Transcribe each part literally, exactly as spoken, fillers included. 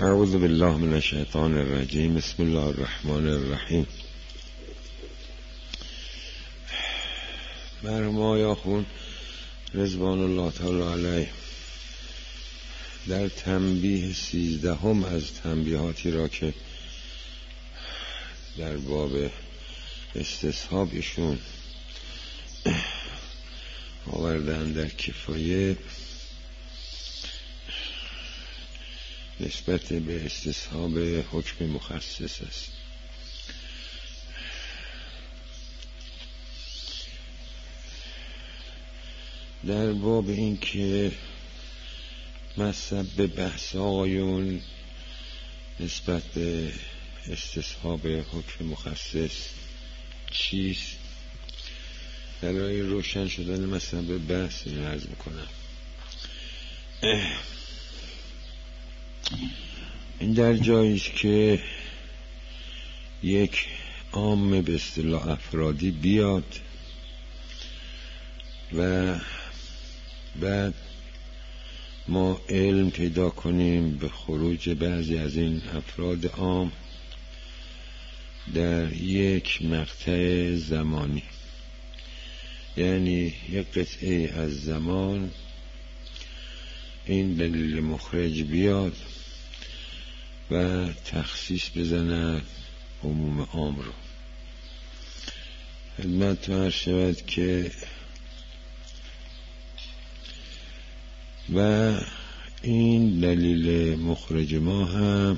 اعوذ بالله من الشیطان الرجیم. بسم الله الرحمن الرحیم. مرحوم آقای آخوند رضوان الله تعالی علیه در تنبیه سیزدهم از تنبیهاتی را که در باب استصحاب ایشون آوردن در کفایه نسبت به استصحاب حکم مخصص است. در باب این که مذهب به بحث آقایون نسبت به استصحاب حکم مخصص چیست، برای روشن شدن مذهب به بحث این عرض میکنم. این در جاییست که یک عام به اصطلاح افرادی بیاد و بعد ما علم پیدا کنیم به خروج بعضی از این افراد عام در یک مقطع زمانی، یعنی یک قطعه از زمان این دلیل مخرج بیاد و تخصیص بزند عموم عام رو. خدمت تو عرض شود که و این دلیل مخرج ما هم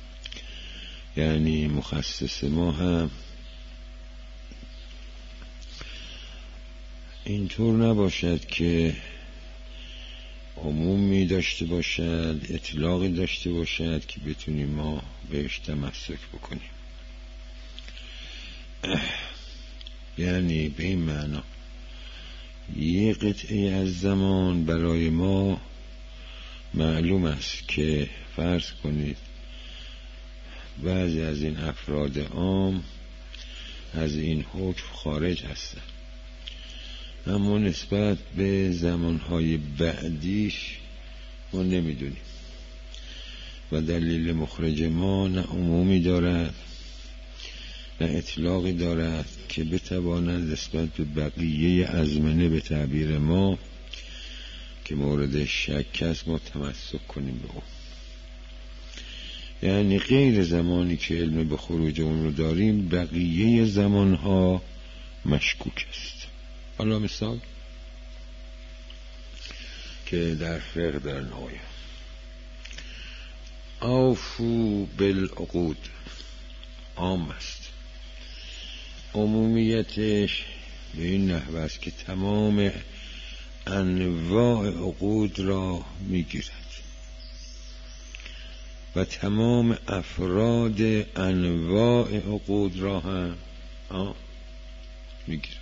یعنی مخصص ما هم اینطور نباشد که عمومی داشته باشد، اطلاقی داشته باشد که بتونیم ما بهش تمسک بکنیم. یعنی به این معنا یک قطعه از زمان برای ما معلوم است که فرض کنید بعضی از این افراد عام از این حکم خارج هستند، اما نسبت به زمانهای بعدیش ما نمیدونیم و دلیل مخرج ما نه عمومی دارد نه اطلاقی دارد که بتواند نسبت به بقیه ازمنه به تعبیر ما که مورد شک است ما تمسک کنیم به اون. یعنی غیر زمانی که علم به خروج اون رو داریم بقیه زمانها مشکوک است. حالا مثال که در فقه در نهایه اوفو بالعقود عام است، عمومیتش به این نحو است که تمام انواع عقود را میگیرد و تمام افراد انواع عقود را هم میگیرد.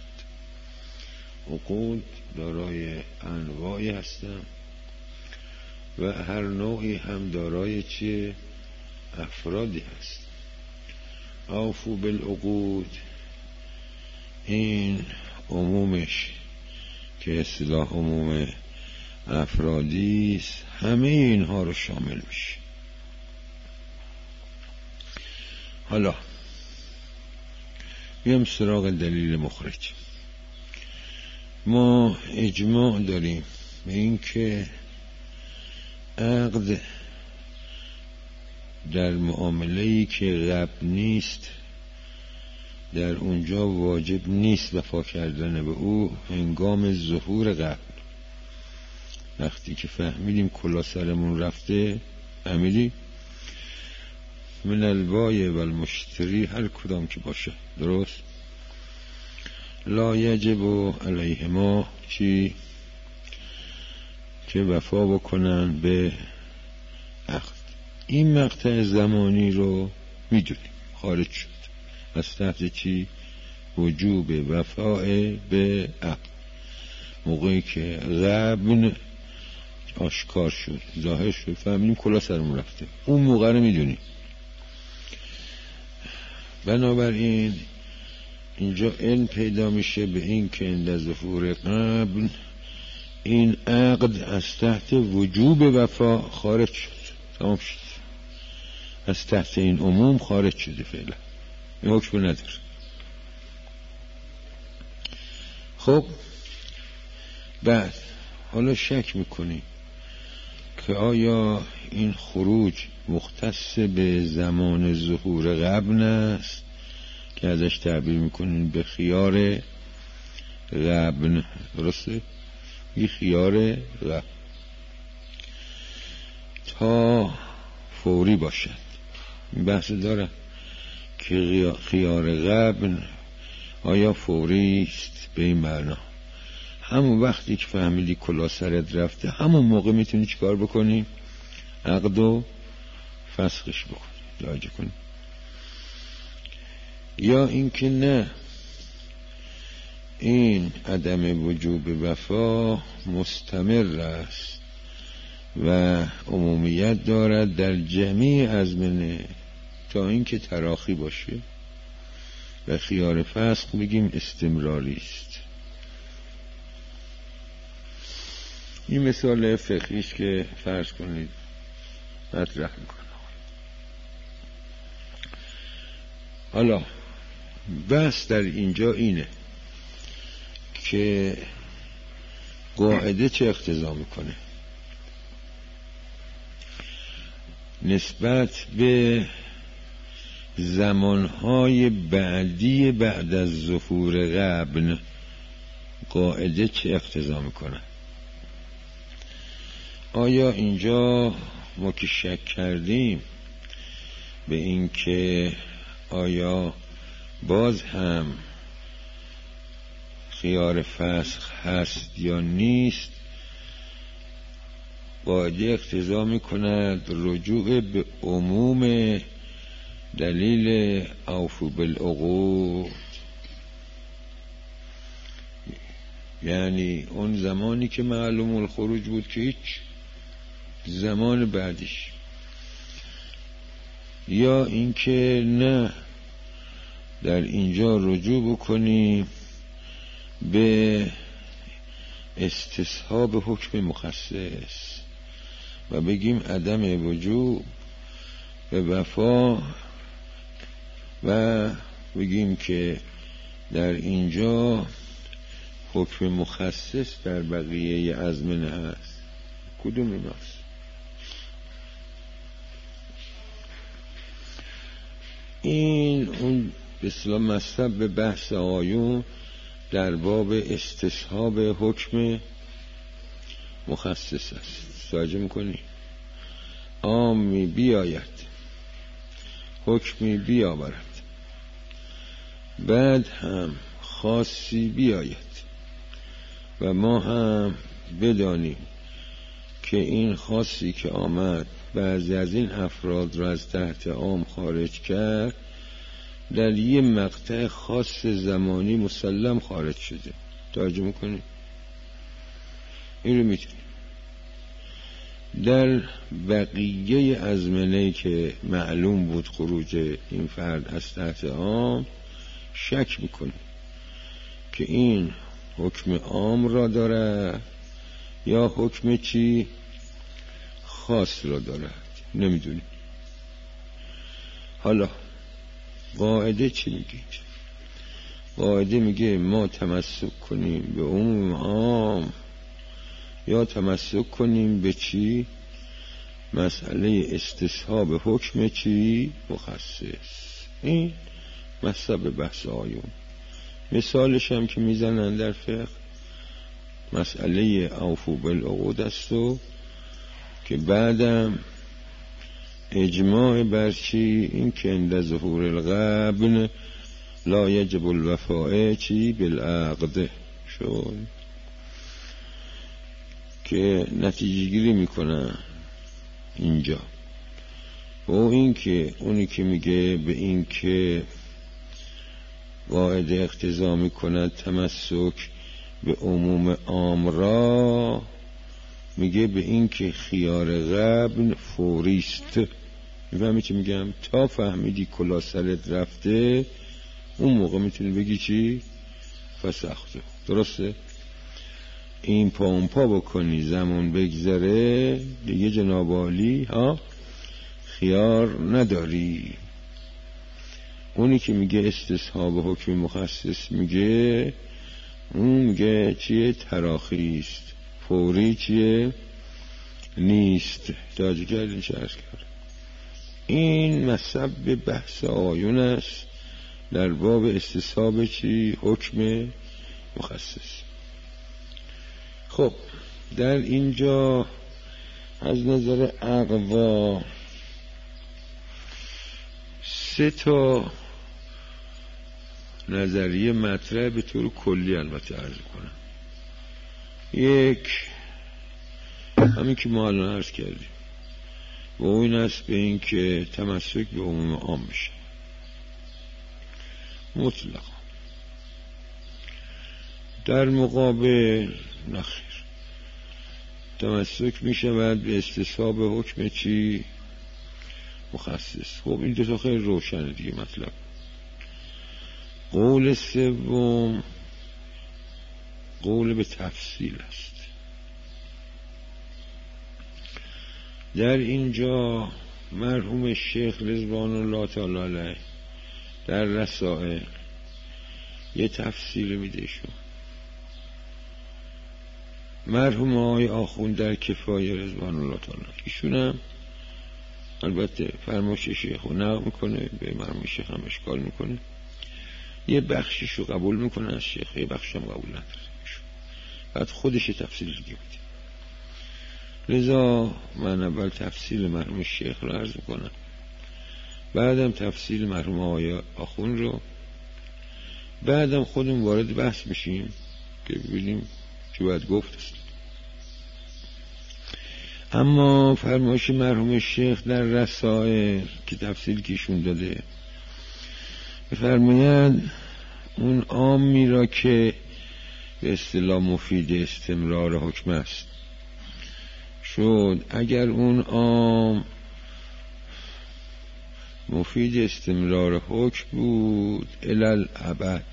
عقود دارای انواعی هستند و هر نوعی هم دارای چیه؟ افرادی هست. اوفو بالعقود این عمومش که اصطلاح عموم افرادی است همه اینها رو شامل میشه. حالا بیام سراغ دلیل مخرج. ما اجماع داریم به این که عقد در معامله‌ای که قبل نیست در اونجا واجب نیست وفا کردن به او هنگام ظهور قبل. وقتی که فهمیدیم کلا سرمون رفته، فهمیدیم من البایع و المشتری هر کدام که باشه، درست؟ لا یجب علیهما چی؟ که وفا بکنن به عقد. این مقطع زمانی رو میدونیم خارج شد از تحت چی؟ وجوب وفای به عقد. موقعی که غبن آشکار شد، ظاهر شد، فهمیدیم کلا سرمون رفته، اون موقع رو میدونیم. بنابراین اینجا علم پیدا میشه به این که عند ظهور قبل این عقد از تحت وجوب وفا خارج شد، تمام شد. از تحت این عموم خارج شده، فعلا این حکم نداره. خب بعد حالا شک میکنی که آیا این خروج مختص به زمان ظهور قبل است که ازش تعبیر میکنین به خیار قبل، درسته؟ این خیار قبل تا فوری باشد. این بحث داره که خیار قبل آیا فوری است به این معنا همون وقتی که فهمیدی کلا سرت رفته همون موقع میتونی چیکار بکنی؟ عقد و فسخش بکنی، راجع کنی. یا اینکه نه، این عدم وجوب وفا مستمر است و عمومیت دارد در جمیع ازمنه تا اینکه تراخی باشه و خیار فسخ بگیم استمراری است. این مثال فقهیش که فرض کنید مطرح میکنم. حالا بحث در اینجا اینه که قاعده چه اقتضا میکنه نسبت به زمانهای بعدی بعد از ظهور قبل. قاعده چه اقتضا میکنه؟ آیا اینجا ما که شک کردیم به این که آیا باز هم خیار فسخ هست یا نیست، قاعده اقتضا میکند رجوع به عموم دلیل اوفوا بالعقود، یعنی اون زمانی که معلوم الخروج بود که هیچ، زمان بعدش. یا اینکه نه، در اینجا رجوع بکنیم به استصحاب حکم مخصص و بگیم عدم وجوب به وفا و بگیم که در اینجا حکم مخصص در بقیه ازمنه هست. کدوم ایناست؟ این اون به اصطلاح مصدر به بحث آیون در باب استصحاب حکم مخصص است. توجه میکنی؟ عامی بیاید حکمی بیاورد، بعد هم خاصی بیاید و ما هم بدانیم که این خاصی که آمد بعضی از این افراد را از تحت عام خارج کرد، در یه مقطع خاص زمانی مسلم خارج شده. توجه میکنی؟ این رو میتونی در بقیه ازمنه که معلوم بود خروج این فرد از تحت عام شک میکنی که این حکم عام را داره یا حکم چی خاص را دارد، نمیدونی. حالا قاعده چی میگه؟ قاعده میگه ما تمسک کنیم به عموم عام یا تمسک کنیم به چی؟ مسئله استصحاب حکم چی؟ مخصص. این مصدر بحث آیون. مثالش هم که میزنن در فقه مسئله اوفوا بالعقود است و که بعدم اجماع بر چی؟ این که عند ظهور القبل لا یجب الوفاء چی؟ بالعقد شد، که نتیجه گیری میکنن اینجا. و این که اونی که میگه به این که قاعده اقتضا میکند تمسک به عموم عام را، میگه به این که خیار قبل فوریست. میفهمی چی میگم؟ تا فهمیدی کلا سرت رفته اون موقع میتونی بگی چی؟ فسخته. درسته؟ این پا اون پا بکنی زمان بگذره دیگه جناب عالی ها خیار نداری. اونی که میگه استصحاب حکم مخصص میگه، اون میگه چیه؟ تراخیست. فوری چیه؟ نیست. توجه کردین چه عرض کرد؟ این مصب بحث آیون است در باب استصحاب چی؟ حکم مخصص. خب در اینجا از نظر اقوا سه تا نظریه مطرح به طور کلی البته عرض کنم. یک همین که ما الان عرض کردیم و این است به این که تمسک به عموم عام بشه مطلقا. در مقابل نخیر، تمسک می شود به استصحاب حکم چی؟ مخصص. خب این دو تا خیلی روشنه دیگه مطلب. قول سوم قول به تفصیل است. در اینجا مرحوم شیخ رضوان الله تعالی علیه در رسائل یه تفصیل میده شون. مرحوم آقای آخوند در کفایه رضوان الله تعالی ایشون هم البته فرمایش شیخ رو نقل میکنه، به مرحوم شیخ هم اشکال میکنه، یه بخشش رو قبول میکنه از شیخ، یه بخش هم قبول نداره ایشون. بعد خودش تفصیل دیگه میده. لذا من اول تفصیل مرحوم شیخ رو عرض میکنم، بعدم تفصیل مرحوم آقای آخوند رو، بعدم خودمون وارد بحث میشیم که ببینیم چی باید گفت است. اما فرمایش مرحوم شیخ در رسائل که تفصیل کیشون داده فرمایند اون عامی را که به اصطلاح مفید استمرار حکم است شد، اگر اون عام مفید استمرار حکم بود الالعبد،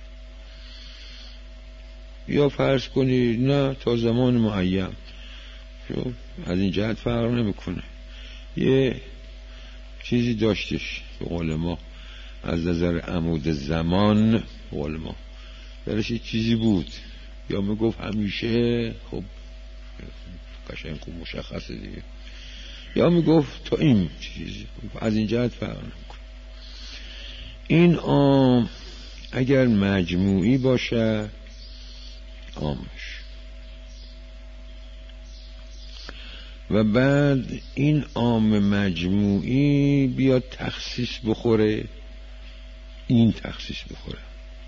یا فرض کنید نه تا زمان معین، از این جهت فرق نمیکنه، یه چیزی داشتش به قول ما از نظر عمود زمان، به قول ما درش یه چیزی بود، یا میگفت همیشه، خب قشنگ خوب مشخصه دیگه، یا میگفت تا این چیزی، از این جهت فرق نمیکنه. این عام اگر مجموعی باشه عامش، و بعد این عام مجموعی بیاد تخصیص بخوره، این تخصیص بخوره،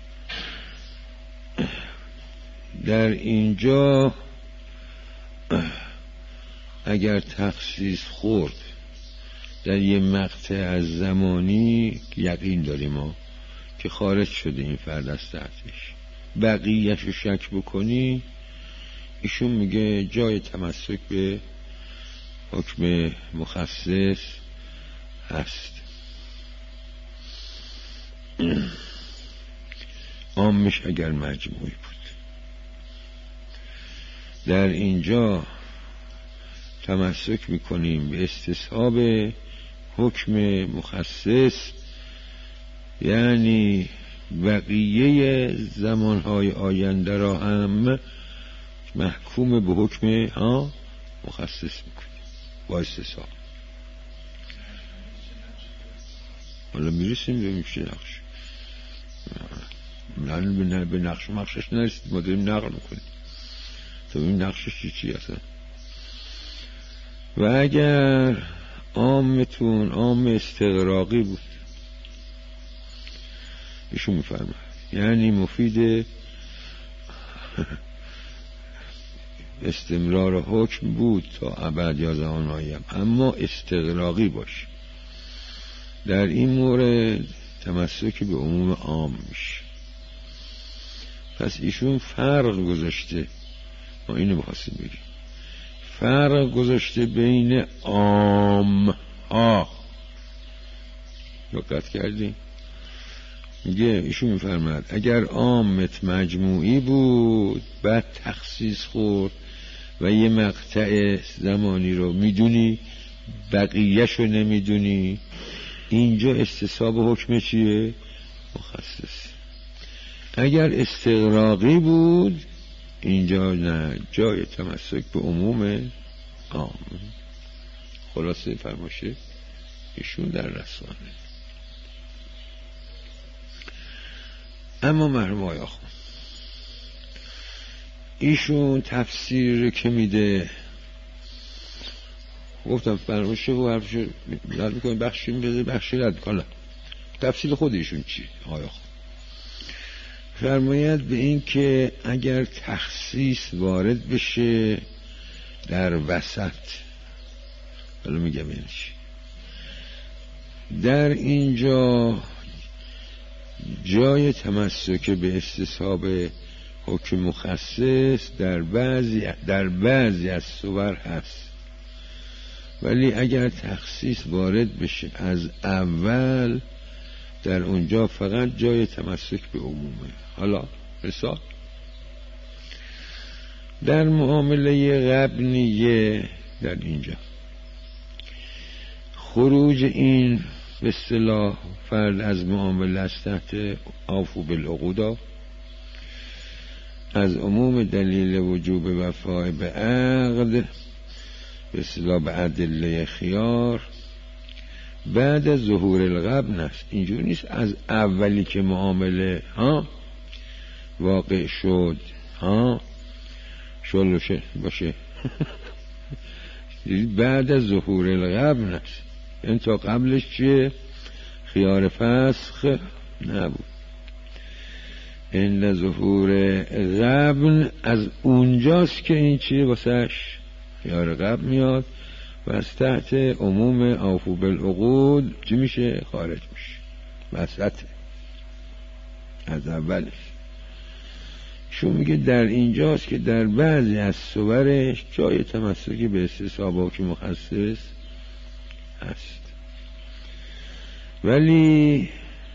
در اینجا اگر تخصیص خورد در یه مقطع از زمانی یقین داریم ما که خارج شده این فرد از تحتش، بقیه‌اش رو شک بکنی، ایشون میگه جای تمسک به حکم مخصص هست. عامش اگر مجموعی بود، در اینجا تمسک میکنیم به استصحاب حکم مخصص، یعنی بقیه زمانهای آینده را هم محکوم به حکم ها مخصص میکنیم با استصحاب. حالا میرسیم به میشه نقش، نه به نقش مخشش نرسید، ما داریم نقل میکنیم تو این نقشش چی چی هستن. و اگر عامتون عام استغراقی بود، ایشون میفرمه یعنی مفید استمرار حکم بود تا ابد یا زمان معین، اما استغراقی باش، در این مورد تمسک به عموم عام میشه. پس ایشون فرق گذاشته، ما اینو بخواستیم بگیم، فرق گذاشته بین عام ها، دقت کردیم؟ میگه ایشون میفرماد اگر عامت مجموعی بود بعد تخصیص خورد و یه مقطع زمانی رو میدونی بقیه‌شو نمیدونی، اینجا استصحاب حکم چیه؟ مخصص. اگر استغراقی بود اینجا نه، جای تمسک به عموم عام. خلاصه فرماشه ایشون در رسانه. اما مرحوم آقای آخوند ایشون تفسیر که میده، گفتم فرماشه و حرفشو رد میکنیم، بخشی میده بخشی رد کنم. تفسیر خود ایشون چی آقای آخوند؟ فرماید به این که اگر تخصیص وارد بشه در وسط، حالا میگم این چی، در اینجا جای تمسک به استصحاب حکم مخصص در بعضی در بعضی از صور هست، ولی اگر تخصیص وارد بشه از اول در اونجا فقط جای تمسک به عمومه. حالا مثال در معامله غبنیه، در اینجا خروج این به اصطلاح فرد از معامله است تحت عفو بالعقود از عموم دلیل وجوب وفای به عقد به اصطلاح به ادله خیار بعد از ظهور الغبن است. اینجور نیست از اولی که معامله ها واقع شد ها شلوشه باشه بعد از ظهور الغبن است. این تا قبلش چیه؟ خیار فسخ نبود. این ظهور غبن از اونجاست که این چیه واسهش خیار غبن میاد و از تحت عموم عفو بالعقود چی میشه؟ خارج میشه. وسطه از اولش. شو میگه در اینجاست که در بعضی از صورش جای تمسکی به استصحاب حکم مخصص هست، ولی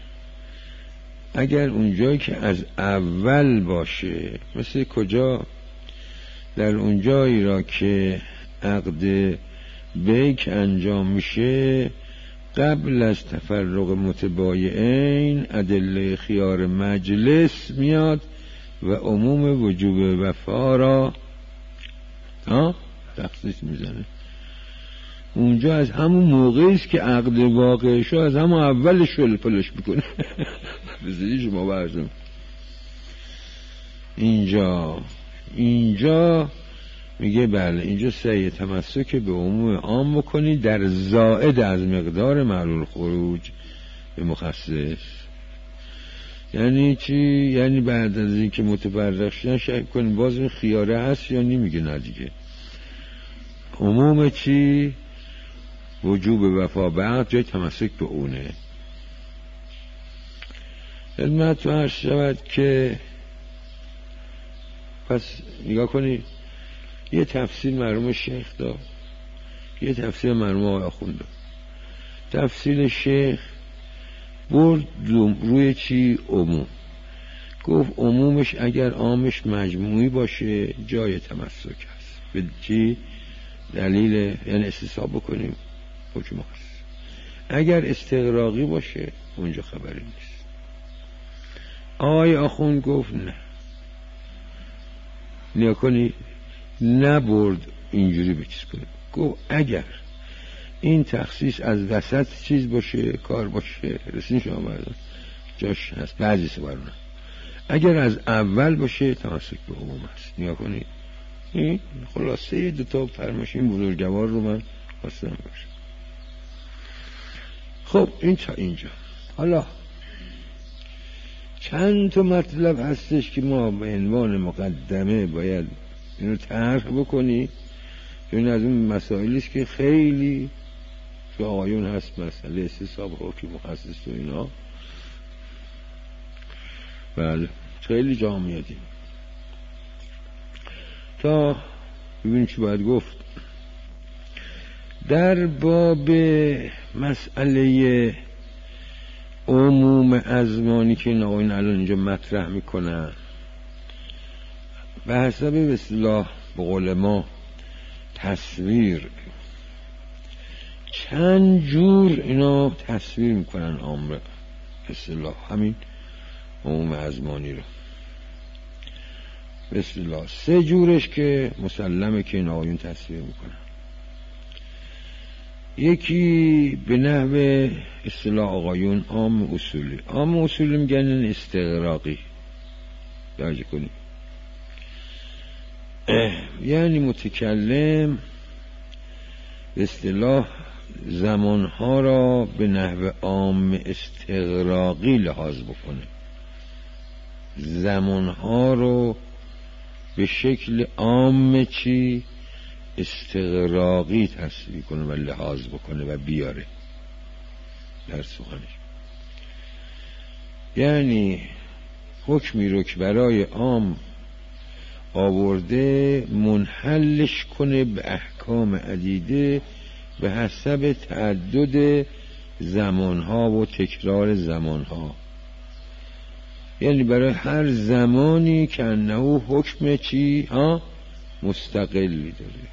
اگر اونجایی که از اول باشه، مثل کجا؟ در اونجایی را که عقد بیک انجام میشه قبل از تفرق متبایعین ادله خیار مجلس میاد و عموم وجوب وفا را ها تخصیص میزنه. اونجا از همون موقعی است که عقد واقع شو از همون اولش شل پلش میکنه. بذاری شما برزم اینجا اینجا میگه بله اینجا سعی تمسک به عموم عام بکنی در زائد از مقدار معلول خروج به مخصص. یعنی چی؟ یعنی بعد از این که متفرق شدن شک کنی باز این خیاره هست یا نمیگه نه دیگه. عموم چی؟ وجوب وفا بعد جای تمسک به اونه. خدمت رو عرض شود که پس نگاه کنی یه تفسیر مرحوم شیخ داد، یه تفسیر مرحوم آقای آخوند داد. تفسیر شیخ برد روی چی؟ عموم. گفت عمومش اگر عامش مجموعی باشه جای تمسک هست. به چی؟ دلیل یعنی استصحاب بکنیم حکم مخصص. اگر استغراقی باشه اونجا خبری نیست. آقای آخوند گفت نه، نیا کنی نبرد اینجوری بچیز کنیم. گفت اگر این تخصیص از وسط چیز باشه کار باشه رسین شما بردن جاش هست بعضی سوارونه، اگر از اول باشه تمسک به عموم هست. نیا کنی این خلاصه دوتا فرماشین بزرگوار رو من خواستم باشه. خب این تا اینجا. حالا چند تا مطلب هستش که ما به عنوان مقدمه باید اینو طرح بکنی. این از اون مسائلی است که خیلی تو آقایون هست، مسئله استصحاب حکم مخصص و اینا. بله خیلی جا میادیم تا ببینیم چی باید گفت. در باب مسئله عموم ازمانی که این آقایون الان اینجا مطرح میکنن به حسب به اصطلاح به قول ما تصویر چند جور اینا تصویر میکنن عامه اصطلاح همین عموم ازمانی رو. به اصطلاح سه جورش که مسلمه که این آقایون تصویر میکنن. یکی به نحو اصطلاح آقایون عام اصولی. عام اصولی میگن استغراقی. درجه کنیم یعنی متکلم به اصطلاح زمانها را به نحو عام استغراقی لحاظ بکنه، زمانها رو به شکل عام چی استغراقی تصویر کنه و لحاظ بکنه و بیاره در سخنش. یعنی حکمی رو که برای عام آورده منحلش کنه به احکام عدیده به حسب تعدد زمانها و تکرار زمانها. یعنی برای هر زمانی که انه حکم چی ها مستقلی داره.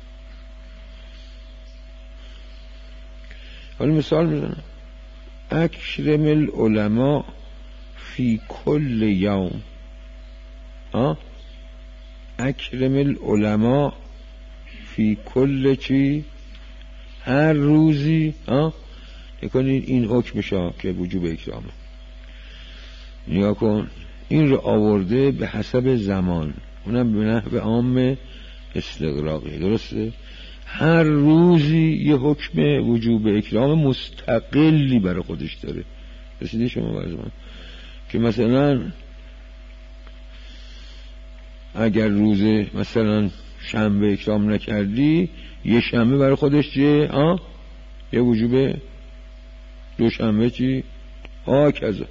حالا مثال میزنم: اکرم العلماء فی کل یوم. ها اکرم العلماء فی کل چی هر روزی. ها نکنید این حکمشه که وجوب اکرامه. نیا کن این رو آورده به حسب زمان، اونم به نحو عام استغراقی. درسته؟ هر روزی یه حکم وجوب اکرام مستقلی برای خودش داره. رسیدی شما برای من که مثلا اگر روز مثلا شنبه اکرام نکردی یه شنبه برای خودش چیه؟ آه؟ یه وجوب دو شنبه چی؟ ها کذا.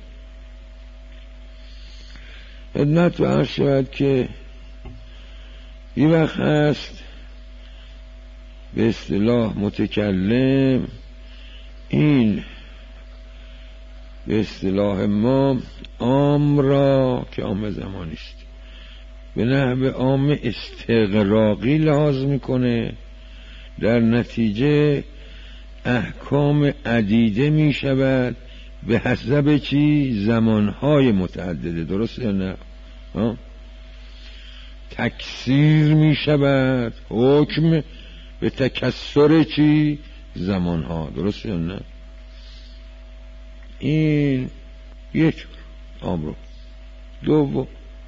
خدمت و عرض شود که یه وقت هست به اصطلاح متکلم این به اصطلاح ما عام را که عام زمانی است به نحو عام استغراقی لحاظ میکنه، در نتیجه احکام عدیده می شود به حسب چی زمانهای متعدده. درست یا نه؟ ها؟ تکثیر می شود حکم به تکثر چی زمانها. درست یا نه؟ این یک جور امر. دوم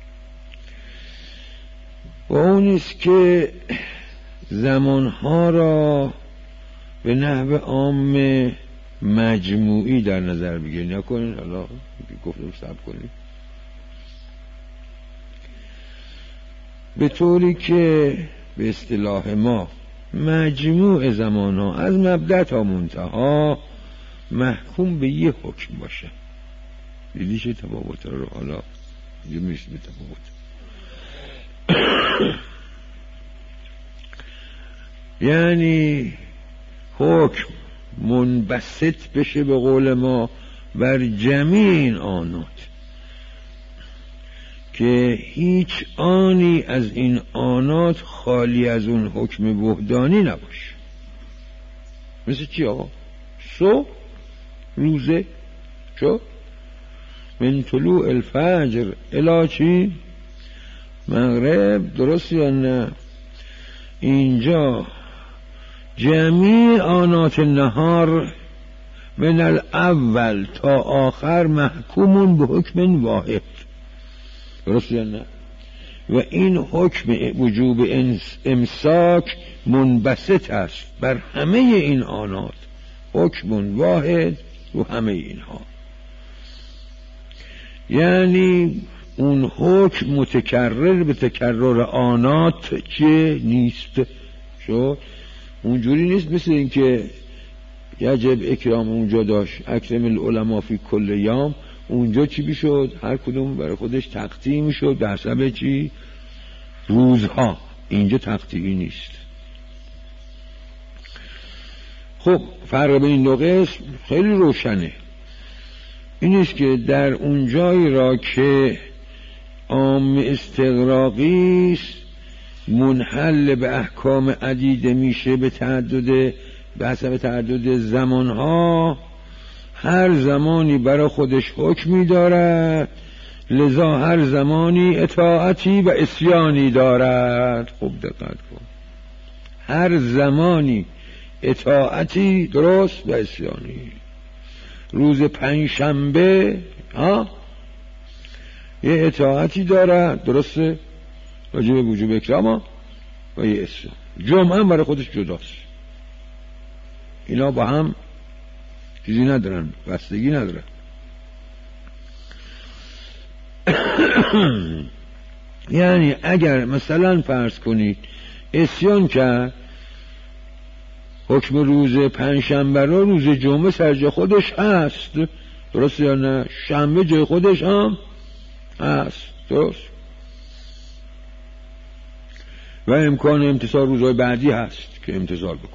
و اون است که زمانها را به نحو عام مجموعی در نظر بگیرید. نکنین حالا گفتم صبر کنید به طوری که به اصطلاح ما مجموع زمانها از مبدأ تا منتها محکوم به یه حکم باشه. دیدی چه تفاوت رو حالا یه میشه به تفاوت. یعنی حکم منبسط بشه به قول ما بر جمیع این آنات که هیچ آنی از این آنات خالی از اون حکم وحدانی نباشه. مثل چی آقا؟ صبح روزه چو من طلوع الفجر الی چی مغرب. درست یا نه؟ اینجا جمیع آنات نهار من الاول تا آخر محکومون به حکم واحد. درست یا نه؟ و این حکم وجوب امساک منبسط است بر همه این آنات، حکم واحد و همه اینها. یعنی اون حکم متکرر به تکرر آنات چه نیست. شو اونجوری نیست مثل این که یجب اکرام اونجا داشت اکرم العلماء فی کل یوم، اونجا چی بیشد؟ هر کدوم برای خودش تقطیع میشد به حسب چی؟ روزها. اینجا تقطیعی نیست. خب فرق بین این دو قسم خیلی روشنه. این است که در اون جایی را که عام استغراقی است منحل به احکام عدیده میشه به تعدد به حسب تعدد زمانها هر زمانی برای خودش حکمی دارد، لذا هر زمانی اطاعتی و عصیانی دارد. خوب دقت کن، هر زمانی اطاعتی درست و عصیانی. روز پنجشنبه ها یه اطاعتی دارد درسته راجع به وجوب اکرام و یه عصیان. جمعه هم برای خودش جداست، اینا با هم چیزی ندارن، بستگی ندارن. یعنی اگر مثلا فرض کنید عصیان کرد، حکم روز پنجشنبه رو روز جمعه سر جای خودش هست، درست یا نه؟ شنبه جای خودش هم هست، درست؟ و امکان امتثال روزهای بعدی هست که امتثال بکن.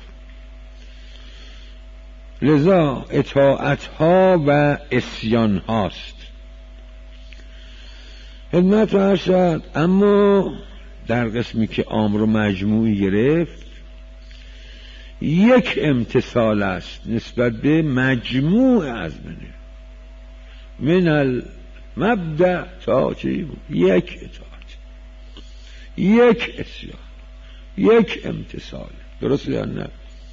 لذا اطاعت ها و عصیان هاست. خدمت رو ارشد. اما در قسمی که امر و مجموعی گرفت، یک امتثال است نسبت به مجموع از منه، من المبدأ تا چی؟ یک اطاعت، یک عصیان، یک امتثال، درست یا نه؟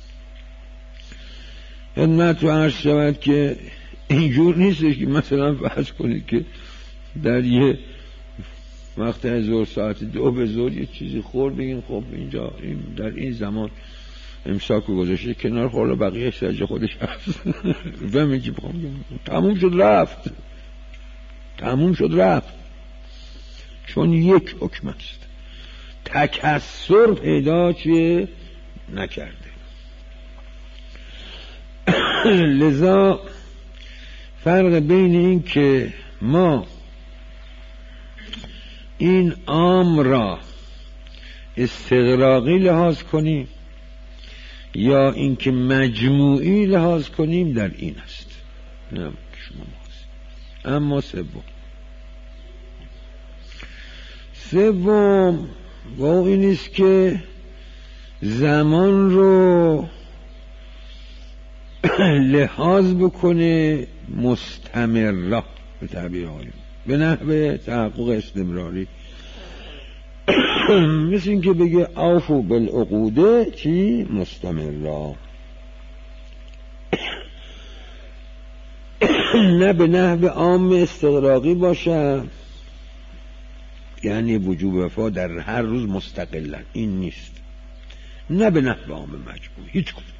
خدمت رو عرض شود که اینجور نیستش که مثلا فرض کنید که در یه وقت از ظهر ساعت دو به ظهر یه چیزی خورد بگین خب اینجا این در این زمان امساک رو گذاشته کنار، خورد بقیه سرجه خودش هست. فهمی که بخوام تموم شد رفت، تموم شد رفت، چون یک حکم است، تکثر پیدا چیه نکرده. لذا فرق بین این که ما این امر را استغراقی لحاظ کنیم یا اینکه مجموعی لحاظ کنیم در این است. نه شما ماست. اما سوم سوم با این است که زمان رو لحاظ بکنه مستمر به تعبیر آقایون، به نحو تحقق استمراری. مثل این که بگه اوفو بالعقوده چی؟ مستمر. نه به نحو عام استغراقی باشه، یعنی وجوب وفا در هر روز مستقلا، این نیست. نه به نحو عام مجموع، هیچ کدوم.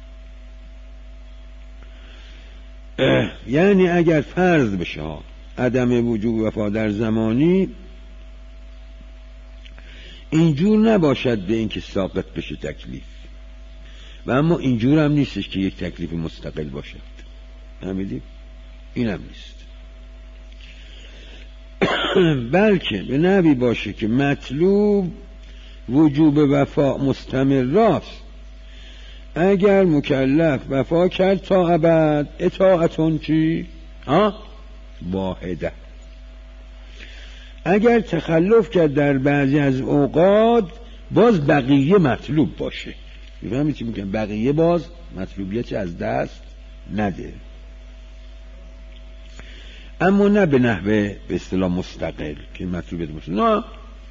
یعنی اگر فرض بشه عدم وجوب وفا در زمانی، اینجور نباشد به اینکه ساقط بشه تکلیف، و اما اینجور هم نیستش که یک تکلیف مستقل باشد. فهمیدید؟ این هم نیست. بلکه به نحوی باشه که مطلوب وجوب وفا مستمر راست. اگر مکلف وفا کرد تا ابد، اطاعتون چی؟ ها؟ واحده. اگر تخلف کرد در بعضی از اوقات، باز بقیه مطلوب باشه. میفهمید چی میگم؟ بقیه باز مطلوبیت از دست نده، اما نه به نحوه به اصطلاح مستقل که مطلوبیت باشه. نه،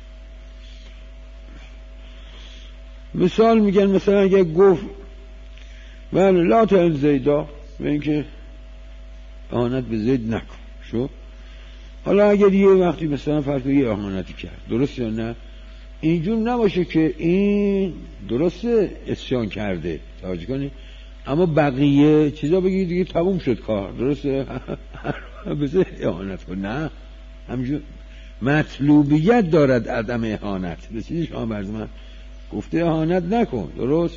مثال میگن مثلا اگر گفت بله لا تعین زیدا، به اینکه اهانت به زید نکن، شو حالا اگر یه وقتی مثلا فرض یه اهانتی کرد، درست یا نه؟ اینجور نباشه که این درسته عصیان کرده، توجه کنی، اما بقیه چیزا بگی دیگه تموم شد کار، درسته؟ بذار اهانت کن. نه، همینجور مطلوبیت دارد عدم اهانت. رسیدی شما برز من گفته اهانت نکن، درست؟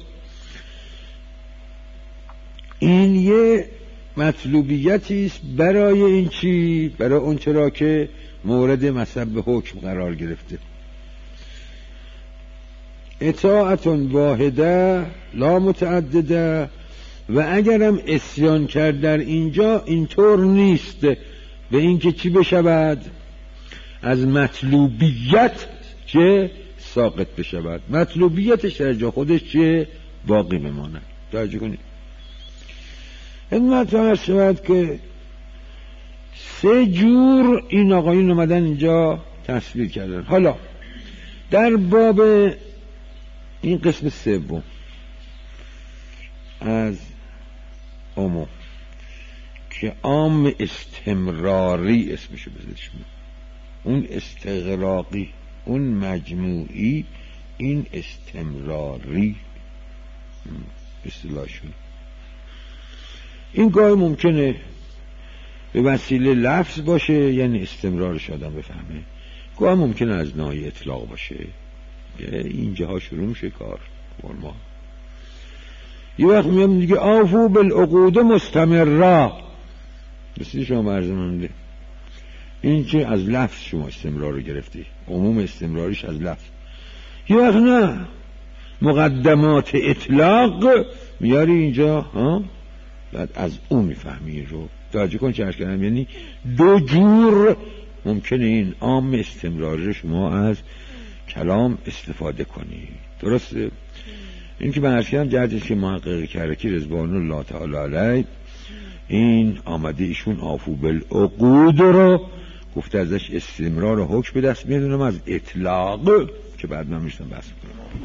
این یه مطلوبیتی است برای این چی؟ برای اون چرا که مورد مصب حکم قرار گرفته. اطاعت واحده لا متعدده. و اگرم عصیان کرد در اینجا، اینطور نیست به اینکه چی بشود؟ از مطلوبیت چه ساقط بشود، مطلوبیتش در جا خودش چه باقی بماند. توجه کنید. خدمت ها شود که سه جور این آقایون اومدن اینجا تصویر کردن. حالا در باب این قسم سوم از عموم که عام استمراری اسمشو بذارش، اون استغراقی، اون مجموعی، این استمراری اصطلاحشون. این گاهی ممکنه به وسیله لفظ باشه، یعنی استمرارش آدم بفهمه، گاهی ممکنه از ناحیه اطلاق باشه، اینجاها شروع میشه کار ما. یه وقت میام دیگه آفو بالعقود مستمرا، مثل شما برزمانده، این که از لفظ شما استمرار رو گرفتی، عموم استمراریش از لفظ. یه وقت نه، مقدمات اطلاق میاری اینجا ها، بعد از اون میفهمی رو. توجه کن چه عرض کردم، یعنی دو جور ممکنه این عام استمراری شما از کلام استفاده کنی. درسته؟ این که من عرض کردم جهتش که محقق کرکی رضوان الله تعالی علیه این آمده ایشون آفو بالعقود رو گفته ازش استمرار حکم به دست میدونم از اطلاق که بعد من میشتم بحث کنم.